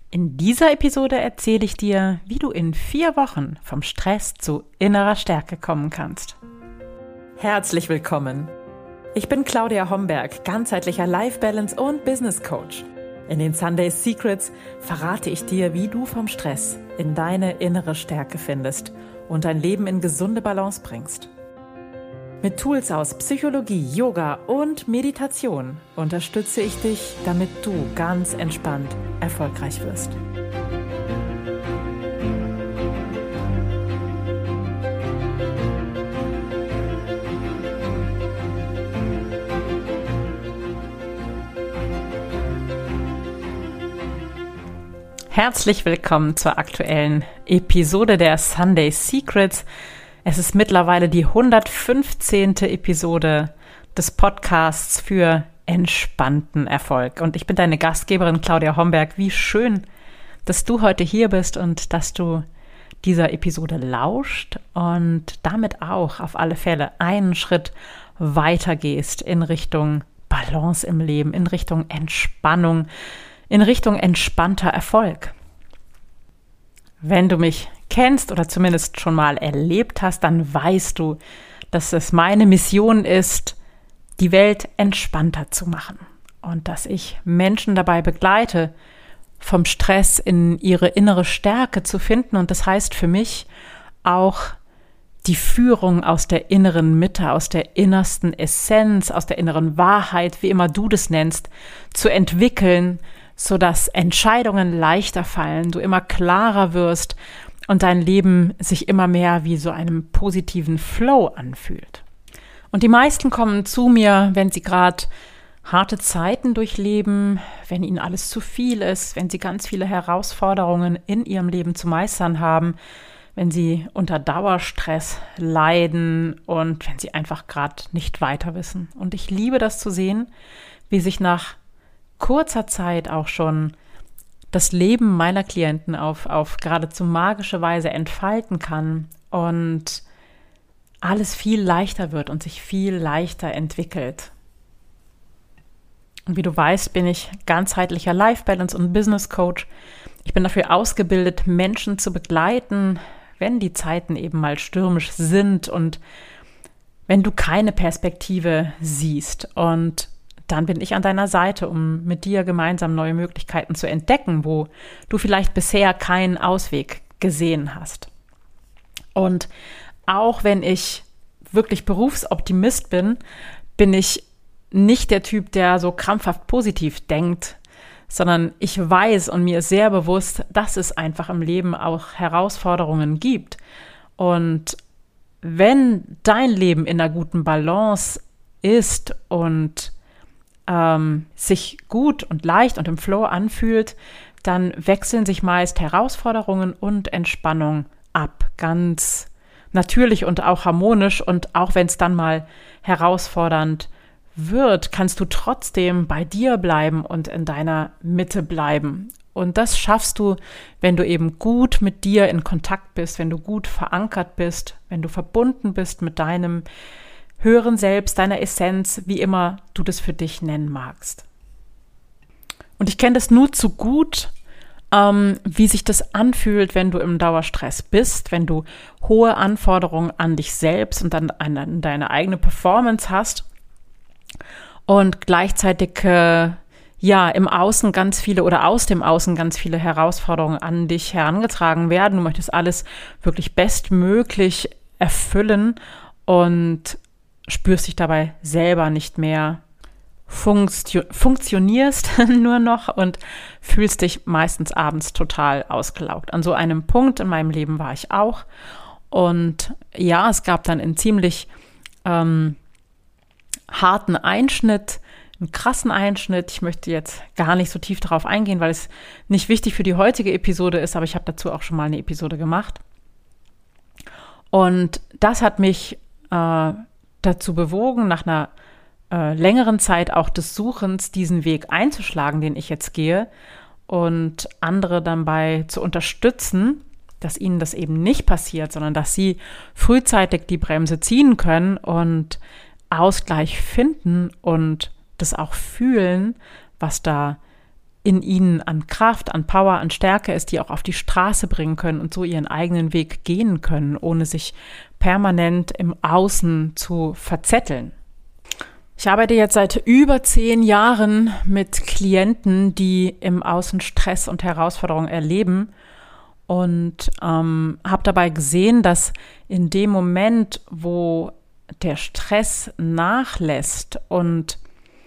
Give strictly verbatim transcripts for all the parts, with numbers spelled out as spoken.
In dieser Episode erzähle ich dir, wie du in vier Wochen vom Stress zu innerer Stärke kommen kannst. Herzlich willkommen! Ich bin Claudia Homberg, ganzheitlicher Life Balance und Business Coach. In den Sunday Secrets verrate ich dir, wie du vom Stress in deine innere Stärke findest und dein Leben in gesunde Balance bringst. Mit Tools aus Psychologie, Yoga und Meditation unterstütze ich dich, damit du ganz entspannt erfolgreich wirst. Herzlich willkommen zur aktuellen Episode der Sunday Secrets. Es ist mittlerweile die hundertfünfzehnte Episode des Podcasts für entspannten Erfolg. Und ich bin deine Gastgeberin Claudia Homberg. Wie schön, dass du heute hier bist und dass du dieser Episode lauscht und damit auch auf alle Fälle einen Schritt weiter gehst in Richtung Balance im Leben, in Richtung Entspannung, in Richtung entspannter Erfolg. Wenn du mich kennst oder zumindest schon mal erlebt hast, dann weißt du, dass es meine Mission ist, die Welt entspannter zu machen und dass ich Menschen dabei begleite, vom Stress in ihre innere Stärke zu finden. Und das heißt für mich auch die Führung aus der inneren Mitte, aus der innersten Essenz, aus der inneren Wahrheit, wie immer du das nennst, zu entwickeln, sodass Entscheidungen leichter fallen, du immer klarer wirst und dein Leben sich immer mehr wie so einem positiven Flow anfühlt. Und die meisten kommen zu mir, wenn sie gerade harte Zeiten durchleben, wenn ihnen alles zu viel ist, wenn sie ganz viele Herausforderungen in ihrem Leben zu meistern haben, wenn sie unter Dauerstress leiden und wenn sie einfach gerade nicht weiter wissen. Und ich liebe das zu sehen, wie sich nach kurzer Zeit auch schon das Leben meiner Klienten auf, auf geradezu magische Weise entfalten kann und alles viel leichter wird und sich viel leichter entwickelt. Und wie du weißt, bin ich ganzheitlicher Life Balance und Business Coach. Ich bin dafür ausgebildet, Menschen zu begleiten, wenn die Zeiten eben mal stürmisch sind und wenn du keine Perspektive siehst. Und dann bin ich an deiner Seite, um mit dir gemeinsam neue Möglichkeiten zu entdecken, wo du vielleicht bisher keinen Ausweg gesehen hast. Und auch wenn ich wirklich Berufsoptimist bin, bin ich nicht der Typ, der so krampfhaft positiv denkt, sondern ich weiß und mir ist sehr bewusst, dass es einfach im Leben auch Herausforderungen gibt. Und wenn dein Leben in einer guten Balance ist und ähm, sich gut und leicht und im Flow anfühlt, dann wechseln sich meist Herausforderungen und Entspannung ab. Ganz natürlich und auch harmonisch. Und auch wenn es dann mal herausfordernd wird, kannst du trotzdem bei dir bleiben und in deiner Mitte bleiben. Und das schaffst du, wenn du eben gut mit dir in Kontakt bist, wenn du gut verankert bist, wenn du verbunden bist mit deinem höheren Selbst, deiner Essenz, wie immer du das für dich nennen magst. Und ich kenne das nur zu gut, ähm, wie sich das anfühlt, wenn du im Dauerstress bist, wenn du hohe Anforderungen an dich selbst und an, an deine eigene Performance hast und gleichzeitig äh, ja im Außen ganz viele oder aus dem Außen ganz viele Herausforderungen an dich herangetragen werden. Du möchtest alles wirklich bestmöglich erfüllen und spürst dich dabei selber nicht mehr, funktio- funktionierst nur noch und fühlst dich meistens abends total ausgelaugt. An so einem Punkt in meinem Leben war ich auch. Und ja, es gab dann einen ziemlich ähm, harten Einschnitt, einen krassen Einschnitt. Ich möchte jetzt gar nicht so tief darauf eingehen, weil es nicht wichtig für die heutige Episode ist, aber ich habe dazu auch schon mal eine Episode gemacht. Und das hat mich äh, dazu bewogen, nach einer äh, längeren Zeit auch des Suchens diesen Weg einzuschlagen, den ich jetzt gehe und andere dabei zu unterstützen, dass ihnen das eben nicht passiert, sondern dass sie frühzeitig die Bremse ziehen können und Ausgleich finden und das auch fühlen, was da in ihnen an Kraft, an Power, an Stärke ist, die auch auf die Straße bringen können und so ihren eigenen Weg gehen können, ohne sich permanent im Außen zu verzetteln. Ich arbeite jetzt seit über zehn Jahren mit Klienten, die im Außen Stress und Herausforderungen erleben und ähm, habe dabei gesehen, dass in dem Moment, wo der Stress nachlässt und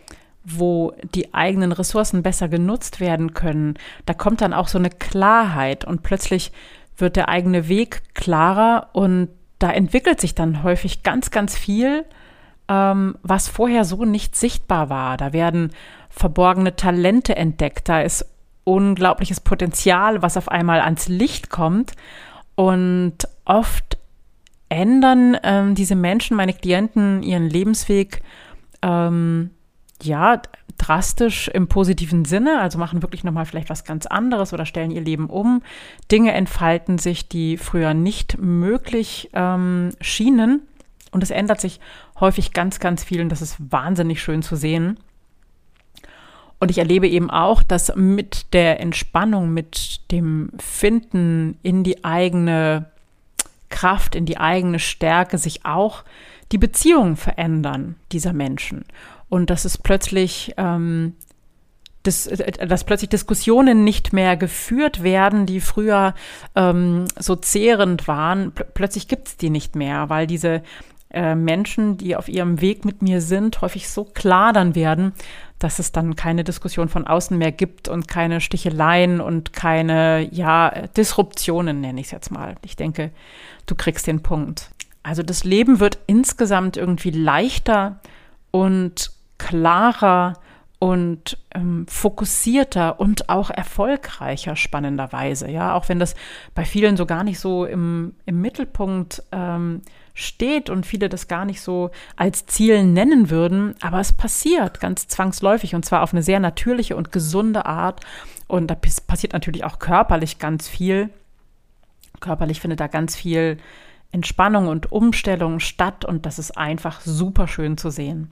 wo die eigenen Ressourcen besser genutzt werden können, da kommt dann auch so eine Klarheit und plötzlich wird der eigene Weg klarer und da entwickelt sich dann häufig ganz, ganz viel, ähm, was vorher so nicht sichtbar war. Da werden verborgene Talente entdeckt, da ist unglaubliches Potenzial, was auf einmal ans Licht kommt und oft ändern ähm, diese Menschen, meine Klienten, ihren Lebensweg ähm, ja, drastisch im positiven Sinne, also machen wirklich nochmal vielleicht was ganz anderes oder stellen ihr Leben um. Dinge entfalten sich, die früher nicht möglich ähm, schienen und es ändert sich häufig ganz, ganz viel und das ist wahnsinnig schön zu sehen. Und ich erlebe eben auch, dass mit der Entspannung, mit dem Finden in die eigene Kraft, in die eigene Stärke sich auch die Beziehungen verändern dieser Menschen. Und dass es plötzlich, ähm, das, dass plötzlich Diskussionen nicht mehr geführt werden, die früher ähm, so zehrend waren. Pl- plötzlich gibt es die nicht mehr, weil diese äh, Menschen, die auf ihrem Weg mit mir sind, häufig so klar dann werden, dass es dann keine Diskussion von außen mehr gibt und keine Sticheleien und keine, ja, Disruptionen, nenne ich es jetzt mal. Ich denke, du kriegst den Punkt. Also das Leben wird insgesamt irgendwie leichter und klarer und ähm, fokussierter und auch erfolgreicher, spannenderweise. Ja, auch wenn das bei vielen so gar nicht so im, im Mittelpunkt ähm, steht und viele das gar nicht so als Ziel nennen würden, aber es passiert ganz zwangsläufig und zwar auf eine sehr natürliche und gesunde Art und da passiert natürlich auch körperlich ganz viel. Körperlich findet da ganz viel Entspannung und Umstellung statt und das ist einfach super schön zu sehen.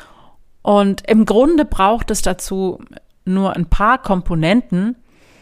Und im Grunde braucht es dazu nur ein paar Komponenten.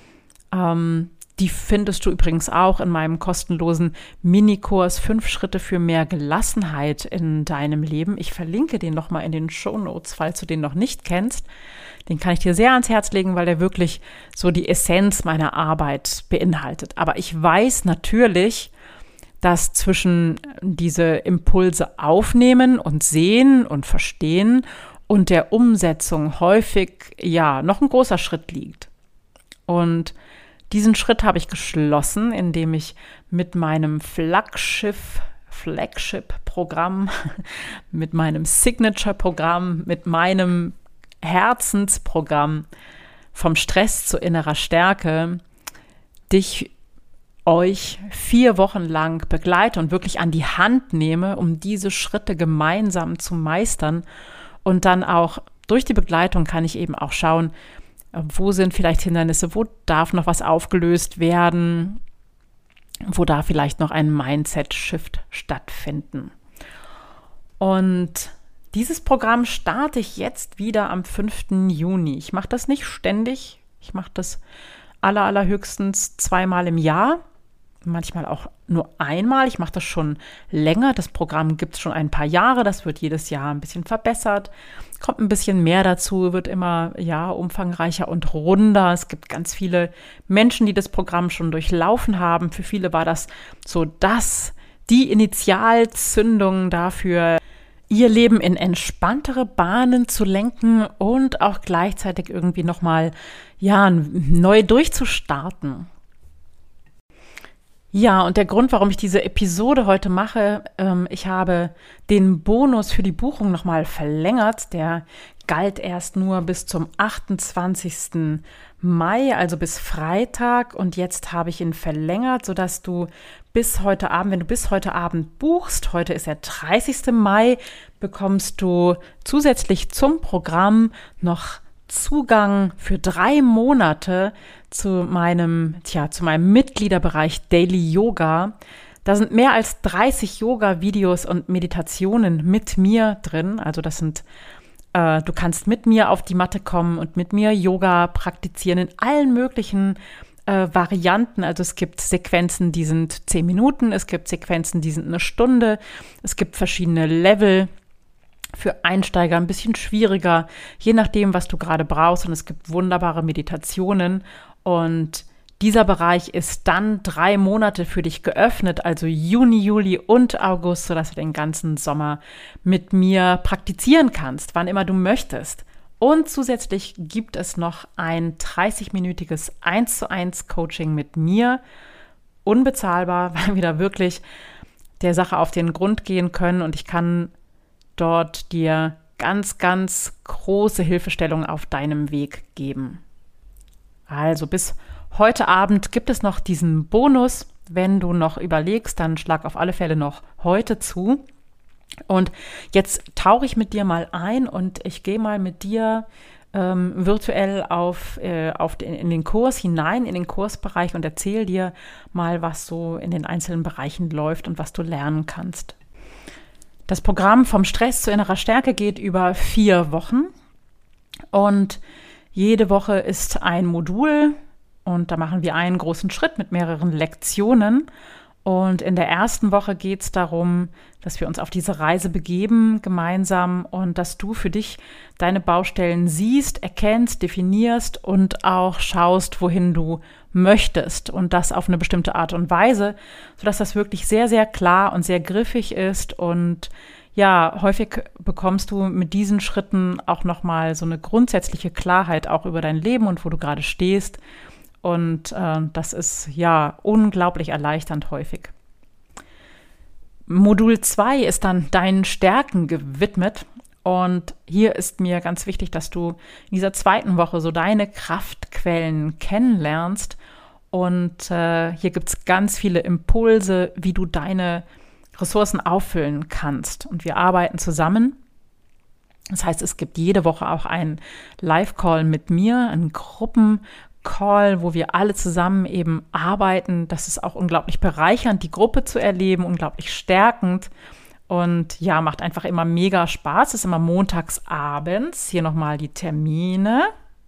Ähm, die findest du übrigens auch in meinem kostenlosen Minikurs fünf Schritte für mehr Gelassenheit in deinem Leben. Ich verlinke den nochmal in den Shownotes, falls du den noch nicht kennst. Den kann ich dir sehr ans Herz legen, weil der wirklich so die Essenz meiner Arbeit beinhaltet. Aber ich weiß natürlich, dass zwischen diese Impulse aufnehmen und sehen und verstehen und der Umsetzung häufig, ja, noch ein großer Schritt liegt. Und diesen Schritt habe ich geschlossen, indem ich mit meinem Flaggschiff, Flagship-Programm, mit meinem Signature-Programm, mit meinem Herzensprogramm vom Stress zu innerer Stärke dich, euch vier Wochen lang begleite und wirklich an die Hand nehme, um diese Schritte gemeinsam zu meistern. Und dann auch durch die Begleitung kann ich eben auch schauen, wo sind vielleicht Hindernisse, wo darf noch was aufgelöst werden, wo darf vielleicht noch ein Mindset-Shift stattfinden. Und dieses Programm starte ich jetzt wieder am fünften Juni. Ich mache das nicht ständig, ich mache das aller, allerhöchstens zweimal im Jahr. Manchmal auch nur einmal. Ich mache das schon länger. Das Programm gibt es schon ein paar Jahre. Das wird jedes Jahr ein bisschen verbessert. Kommt ein bisschen mehr dazu, wird immer ja umfangreicher und runder. Es gibt ganz viele Menschen, die das Programm schon durchlaufen haben. Für viele war das so das, die Initialzündung dafür, ihr Leben in entspanntere Bahnen zu lenken und auch gleichzeitig irgendwie nochmal ja, neu durchzustarten. Ja, und der Grund, warum ich diese Episode heute mache, ähm, ich habe den Bonus für die Buchung nochmal verlängert. Der galt erst nur bis zum achtundzwanzigsten Mai, also bis Freitag. Und jetzt habe ich ihn verlängert, sodass du bis heute Abend, wenn du bis heute Abend buchst, heute ist der dreißigsten Mai, bekommst du zusätzlich zum Programm noch Zugang für drei Monate zu meinem, tja, zu meinem Mitgliederbereich Daily Yoga. Da sind mehr als dreißig Yoga-Videos und Meditationen mit mir drin. Also das sind Äh, du kannst mit mir auf die Matte kommen und mit mir Yoga praktizieren in allen möglichen äh, Varianten. Also es gibt Sequenzen, die sind zehn Minuten, es gibt Sequenzen, die sind eine Stunde, es gibt verschiedene Level. Für Einsteiger ein bisschen schwieriger, je nachdem, was du gerade brauchst. Und es gibt wunderbare Meditationen. Und dieser Bereich ist dann drei Monate für dich geöffnet, also Juni, Juli und August, sodass du den ganzen Sommer mit mir praktizieren kannst, wann immer du möchtest. Und zusätzlich gibt es noch ein dreißig-minütiges eins zu eins Coaching mit mir, unbezahlbar, weil wir da wirklich der Sache auf den Grund gehen können. Und ich kann dort dir ganz, ganz große Hilfestellung auf deinem Weg geben. Also bis heute Abend gibt es noch diesen Bonus. Wenn du noch überlegst, dann schlag auf alle Fälle noch heute zu. Und jetzt tauche ich mit dir mal ein und ich gehe mal mit dir ähm, virtuell auf, äh, auf den, in den Kurs hinein, in den Kursbereich und erzähle dir mal, was so in den einzelnen Bereichen läuft und was du lernen kannst. Das Programm vom Stress zu innerer Stärke geht über vier Wochen und jede Woche ist ein Modul und da machen wir einen großen Schritt mit mehreren Lektionen. Und in der ersten Woche geht es darum, dass wir uns auf diese Reise begeben gemeinsam und dass du für dich deine Baustellen siehst, erkennst, definierst und auch schaust, wohin du möchtest und das auf eine bestimmte Art und Weise, sodass das wirklich sehr, sehr klar und sehr griffig ist. Und ja, häufig bekommst du mit diesen Schritten auch nochmal so eine grundsätzliche Klarheit auch über dein Leben und wo du gerade stehst. Und äh, das ist ja unglaublich erleichternd häufig. Modul zwei ist dann deinen Stärken gewidmet. Und hier ist mir ganz wichtig, dass du in dieser zweiten Woche so deine Kraftquellen kennenlernst. Und äh, hier gibt es ganz viele Impulse, wie du deine Ressourcen auffüllen kannst. Und wir arbeiten zusammen. Das heißt, es gibt jede Woche auch einen Live-Call mit mir, einen Gruppen Call, wo wir alle zusammen eben arbeiten. Das ist auch unglaublich bereichernd, die Gruppe zu erleben, unglaublich stärkend und ja, macht einfach immer mega Spaß. Es ist immer montags abends. Hier nochmal die Termine.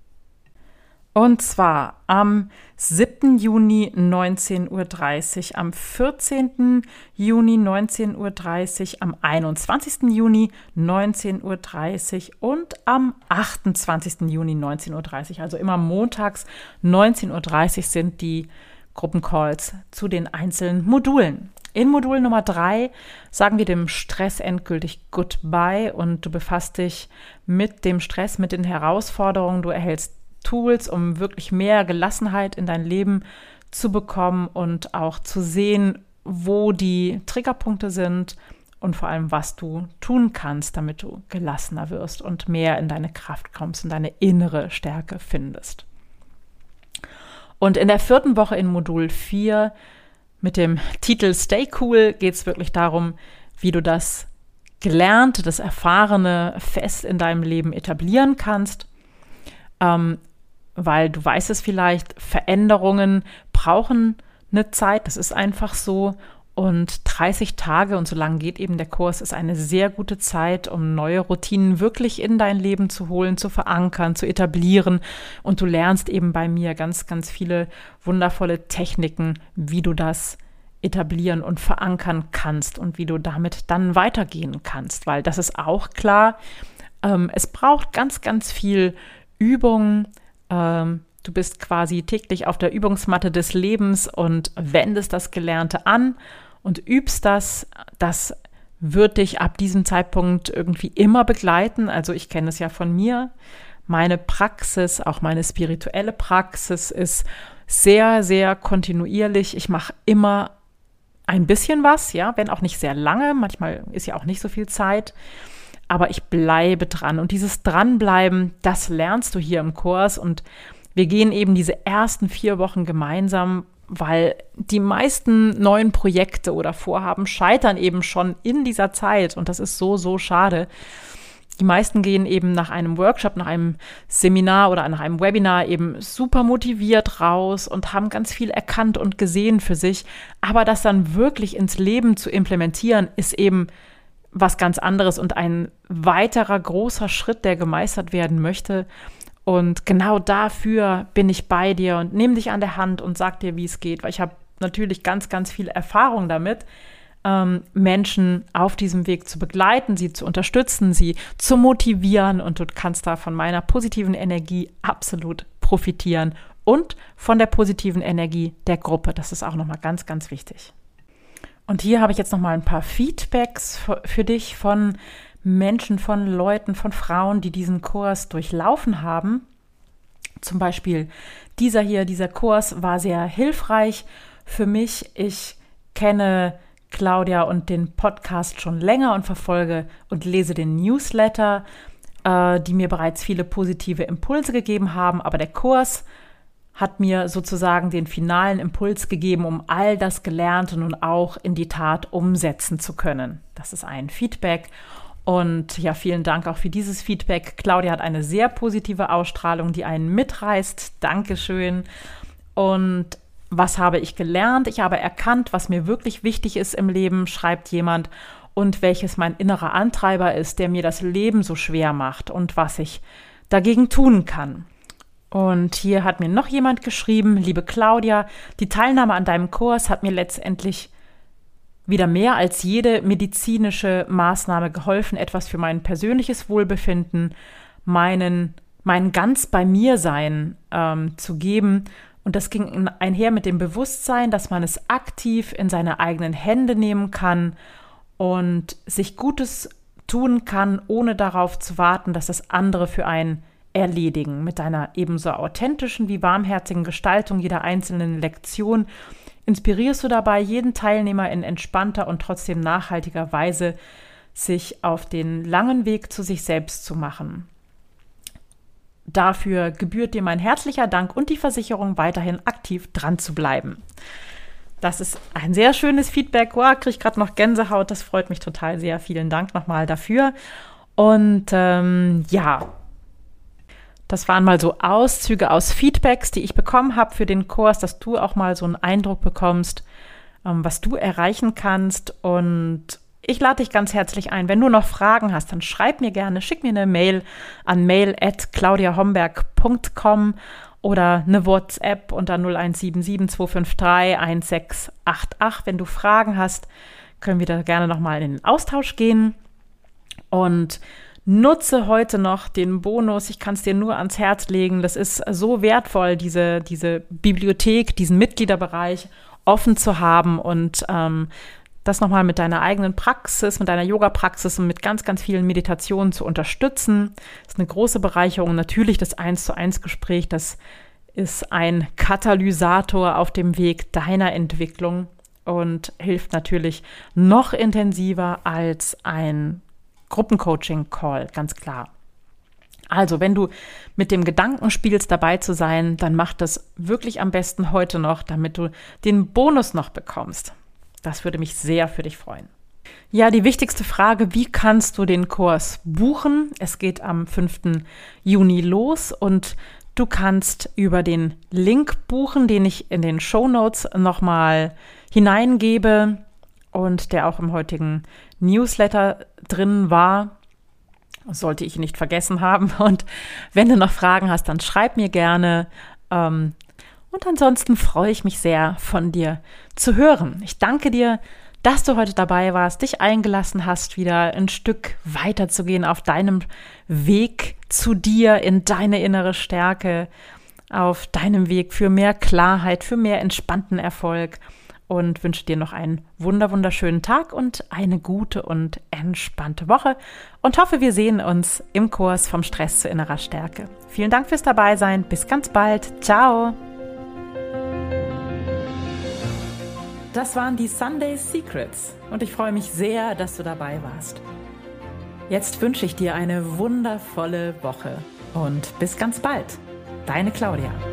Und zwar am siebten Juni neunzehn Uhr dreißig, am vierzehnten Juni neunzehn Uhr dreißig, am einundzwanzigsten Juni neunzehn Uhr dreißig und am achtundzwanzigsten Juni neunzehn Uhr dreißig. Also immer montags neunzehn Uhr dreißig sind die Gruppencalls zu den einzelnen Modulen. In Modul Nummer drei sagen wir dem Stress endgültig Goodbye und du befasst dich mit dem Stress, mit den Herausforderungen. Du erhältst Tools, um wirklich mehr Gelassenheit in dein Leben zu bekommen und auch zu sehen, wo die Triggerpunkte sind und vor allem, was du tun kannst, damit du gelassener wirst und mehr in deine Kraft kommst und deine innere Stärke findest. Und in der vierten Woche in Modul vier mit dem Titel Stay Cool geht es wirklich darum, wie du das Gelernte, das Erfahrene fest in deinem Leben etablieren kannst. Ähm, weil du weißt es vielleicht, Veränderungen brauchen eine Zeit, das ist einfach so. Und dreißig Tage, und so lange geht eben der Kurs, ist eine sehr gute Zeit, um neue Routinen wirklich in dein Leben zu holen, zu verankern, zu etablieren. Und du lernst eben bei mir ganz, ganz viele wundervolle Techniken, wie du das etablieren und verankern kannst und wie du damit dann weitergehen kannst. Weil das ist auch klar, ähm, es braucht ganz, ganz viel Übung. Ähm, du bist quasi täglich auf der Übungsmatte des Lebens und wendest das Gelernte an und übst das. Das wird dich ab diesem Zeitpunkt irgendwie immer begleiten. Also ich kenne es ja von mir. Meine Praxis, auch meine spirituelle Praxis ist sehr, sehr kontinuierlich. Ich mache immer ein bisschen was, ja, wenn auch nicht sehr lange. Manchmal ist ja auch nicht so viel Zeit. Aber ich bleibe dran. Und dieses Dranbleiben, das lernst du hier im Kurs. Und wir gehen eben diese ersten vier Wochen gemeinsam, weil die meisten neuen Projekte oder Vorhaben scheitern eben schon in dieser Zeit. Und das ist so, so schade. Die meisten gehen eben nach einem Workshop, nach einem Seminar oder nach einem Webinar eben super motiviert raus und haben ganz viel erkannt und gesehen für sich. Aber das dann wirklich ins Leben zu implementieren, ist eben was ganz anderes und ein weiterer großer Schritt, der gemeistert werden möchte. Und genau dafür bin ich bei dir und nehme dich an der Hand und sag dir, wie es geht, weil ich habe natürlich ganz, ganz viel Erfahrung damit, ähm, Menschen auf diesem Weg zu begleiten, sie zu unterstützen, sie zu motivieren, und du kannst da von meiner positiven Energie absolut profitieren und von der positiven Energie der Gruppe. Das ist auch nochmal ganz, ganz wichtig. Und hier habe ich jetzt nochmal ein paar Feedbacks für, für dich von Menschen, von Leuten, von Frauen, die diesen Kurs durchlaufen haben. Zum Beispiel dieser hier, dieser Kurs war sehr hilfreich für mich. Ich kenne Claudia und den Podcast schon länger und verfolge und lese den Newsletter, äh, die mir bereits viele positive Impulse gegeben haben. Aber der Kurs hat mir sozusagen den finalen Impuls gegeben, um all das Gelernte nun auch in die Tat umsetzen zu können. Das ist ein Feedback. Und ja, vielen Dank auch für dieses Feedback. Claudia hat eine sehr positive Ausstrahlung, die einen mitreißt. Dankeschön. Und was habe ich gelernt? Ich habe erkannt, was mir wirklich wichtig ist im Leben, schreibt jemand, und welches mein innerer Antreiber ist, der mir das Leben so schwer macht und was ich dagegen tun kann. Und hier hat mir noch jemand geschrieben: Liebe Claudia, die Teilnahme an deinem Kurs hat mir letztendlich wieder mehr als jede medizinische Maßnahme geholfen, etwas für mein persönliches Wohlbefinden, meinen, mein ganz bei mir Sein ähm, zu geben. Und das ging einher mit dem Bewusstsein, dass man es aktiv in seine eigenen Hände nehmen kann und sich Gutes tun kann, ohne darauf zu warten, dass das andere für einen erledigen. Mit deiner ebenso authentischen wie warmherzigen Gestaltung jeder einzelnen Lektion inspirierst du dabei jeden Teilnehmer in entspannter und trotzdem nachhaltiger Weise, sich auf den langen Weg zu sich selbst zu machen. Dafür gebührt dir mein herzlicher Dank und die Versicherung, weiterhin aktiv dran zu bleiben. Das ist ein sehr schönes Feedback. Wow, kriege ich gerade noch Gänsehaut. Das freut mich total sehr. Vielen Dank nochmal dafür. Und ähm, ja, das waren mal so Auszüge aus Feedbacks, die ich bekommen habe für den Kurs, dass du auch mal so einen Eindruck bekommst, ähm, was du erreichen kannst. Und ich lade dich ganz herzlich ein. Wenn du noch Fragen hast, dann schreib mir gerne, schick mir eine Mail an mail at claudia homberg punkt com oder eine WhatsApp unter null eins sieben sieben zwei fünf drei eins sechs acht acht. Wenn du Fragen hast, können wir da gerne nochmal in den Austausch gehen. Und nutze heute noch den Bonus. Ich kann es dir nur ans Herz legen. Das ist so wertvoll, diese, diese Bibliothek, diesen Mitgliederbereich offen zu haben und ähm, das nochmal mit deiner eigenen Praxis, mit deiner Yoga-Praxis und mit ganz, ganz vielen Meditationen zu unterstützen. Das ist eine große Bereicherung. Natürlich das eins zu eins Gespräch, das ist ein Katalysator auf dem Weg deiner Entwicklung und hilft natürlich noch intensiver als ein Gruppencoaching-Call, ganz klar. Also, wenn du mit dem Gedanken spielst, dabei zu sein, dann mach das wirklich am besten heute noch, damit du den Bonus noch bekommst. Das würde mich sehr für dich freuen. Ja, die wichtigste Frage: Wie kannst du den Kurs buchen? Es geht am fünften Juni los und du kannst über den Link buchen, den ich in den Shownotes nochmal hineingebe und der auch im heutigen Newsletter drin war. Sollte ich ihn nicht vergessen haben. Und wenn du noch Fragen hast, dann schreib mir gerne. Ähm, Und ansonsten freue ich mich sehr, von dir zu hören. Ich danke dir, dass du heute dabei warst, dich eingelassen hast, wieder ein Stück weiter zu gehen auf deinem Weg zu dir, in deine innere Stärke, auf deinem Weg für mehr Klarheit, für mehr entspannten Erfolg, und wünsche dir noch einen wunder, wunderschönen Tag und eine gute und entspannte Woche und hoffe, wir sehen uns im Kurs vom Stress zu innerer Stärke. Vielen Dank fürs Dabeisein. Bis ganz bald. Ciao. Das waren die Sunday Secrets und ich freue mich sehr, dass du dabei warst. Jetzt wünsche ich dir eine wundervolle Woche und bis ganz bald. Deine Claudia.